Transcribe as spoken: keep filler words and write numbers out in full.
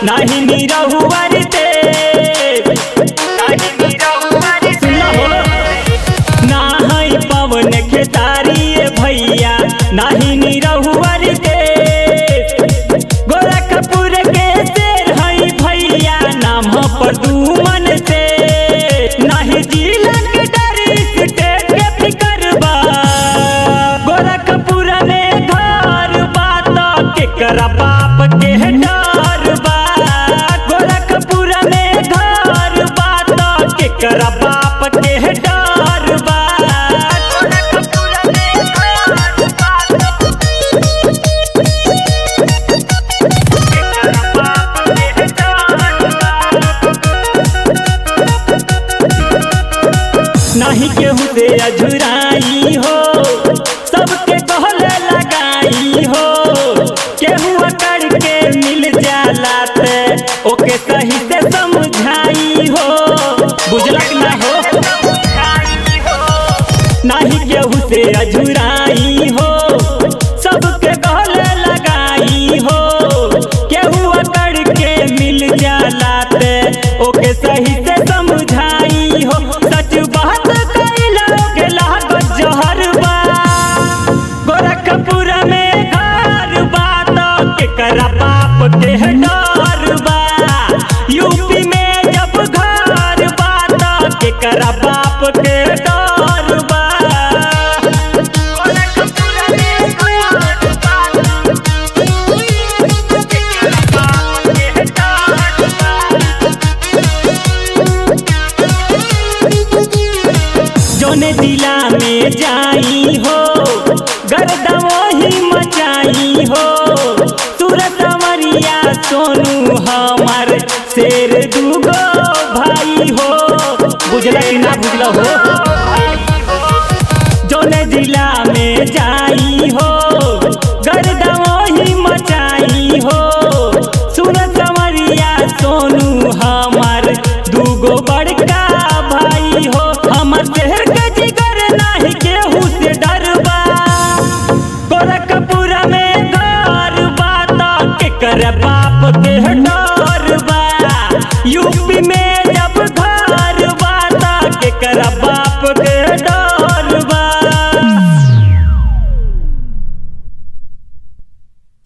नाही निरहुआ रे पवन खेसारी भैया नाही निरहुआ रे गोरखपुर के शेर हई भैया नाम पर दुमन से नहीं जिला के डरी स्टेट के फिकर बा गोरखपुर में घर बात केकरा बाप के डर बा गोरखपुर में घर बात केकरा बाप के डर बा नहीं केहू से अझुराई हो सबके कहले लगाई हो केहू अकड़ के मिल जाला ते ओके सही से समझाई हो बुझलक ना हो नहीं केहू से अझुराई हो सबके कहले लगाई हो केहू अकड़ के मिल जाला ते ओके सही से समझाई हो सच बात गोरखपुर में घर बात केकरा बाप के डर बा यूपी में जब घर बात केकरा बाप के डर बा जौने जिला में जाई हो गर्दा वही मचाई हो सूरत मरिया सोनू हमार शेर दूगो भाई हो बुझला कि ना बुझला हो जौने जिला में जाई हो गर्दा वही मचाई हो सूरत मरिया सोनू हमार दूगो बड़का भाई हो हमर शहर के जिगर नाही केहू से डरबा गोरखपुर में घर बात केकर बाप के